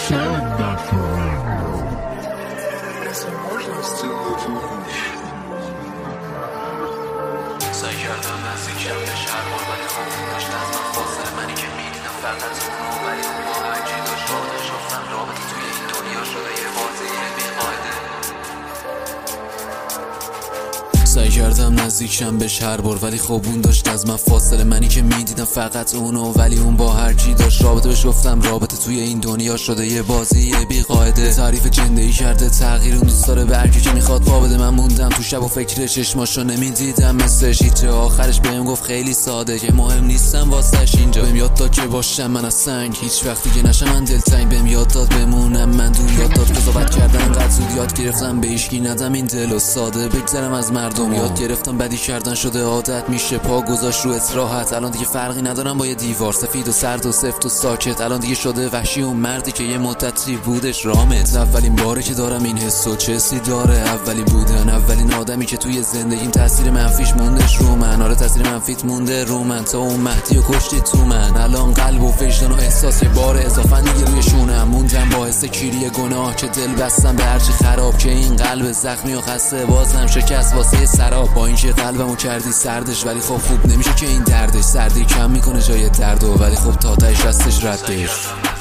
سعی کردم نزدیکم به شهر ولی خب داشت از من فاصله منی که میدیدم فقط اونو ولی اون با هرچی داشت رابطش گفتم رابطه توی این دنیا شده یه بازی بیقاعده سعی کردم نزدیکشم بهش هر بار ولی خب اون داشت از من فاصله منی که میدیدم فقط اونو ولی اون با هرچی داشت رابطه بهش گفتم رابطه توی این دنیا شده یه بازی بیقاعده تعریف زندگی کرده تغییر اون دوست داره برگی که میخواد پا بده من موندم تو شب و فکر چشماشو نمیدیدم مثلش هیچ آخرش بهم گفت خیلی ساده که مهم نیستم واسش اینجا بهم یاد داد که باشم من از سنگ هیچ وقتی که نشم من دلتنگ بهم یاد داد بمونم من دور یاد داد قضاوت کردن انقدر زود یاد گرفتم به هیچکی ندم این دلو ساده بگذرم از مردم یاد گرفتم بدی کردن شده عادت میشه پا گذاشت رو استراحت الان دیگه فرقی ندارم با یه دیوار سفید و سرد و سفت و ساکت الان دیگه شده وحشی اون مردی که یه مدتی بودش رامت اولین باره که دارم این حسو چه حسی داره اولین بودن اولین آدمی که توی زندگیم تاثیر منفیش موندش رو من آره تاثیر منفیت مونده رو من تا اون مهدی و کشتی تو من الان قلب و وجدان و احساس یه بار اضافه دیگه روی شونم موندم با حس کیری گناه که دل بستم به هرچی خراب که این قلب زخمی و خسته بازم شکست واسه سراب با اینکه قلبمو کردی سردش ولی خب خوب نمیشه که این دردش سردی کم میکنه جای دردو ولی خب تا تهش هستش ردش